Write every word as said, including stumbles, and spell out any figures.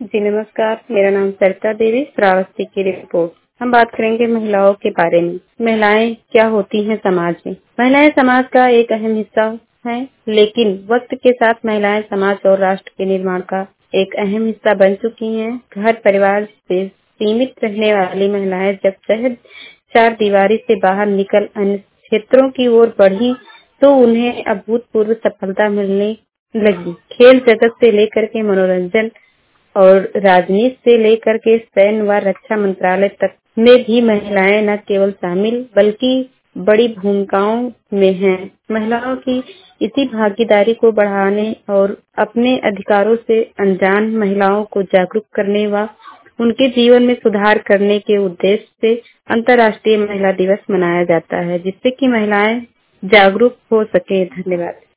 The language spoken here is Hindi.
जी नमस्कार, मेरा नाम सरिता देवी, श्रावस्ती की रिपोर्ट। हम बात करेंगे महिलाओं के बारे में। महिलाएं क्या होती हैं समाज में? महिलाएं समाज का एक अहम हिस्सा हैं, लेकिन वक्त के साथ महिलाएं समाज और राष्ट्र के निर्माण का एक अहम हिस्सा बन चुकी हैं। घर परिवार से सीमित रहने वाली महिलाएं जब सहज चार दीवारी से बाहर निकल अन्य क्षेत्रों की ओर बढ़ी तो उन्हें अभूतपूर्व सफलता मिलने लगी। खेल जगत से लेकर के मनोरंजन और राजनीति से लेकर के सैन्य व रक्षा मंत्रालय तक में भी महिलाएं न केवल शामिल बल्कि बड़ी भूमिकाओं में हैं। महिलाओं की इसी भागीदारी को बढ़ाने और अपने अधिकारों से अनजान महिलाओं को जागरूक करने व उनके जीवन में सुधार करने के उद्देश्य से अंतर्राष्ट्रीय महिला दिवस मनाया जाता है, जिससे कि महिलाएं जागरूक हो सके। धन्यवाद।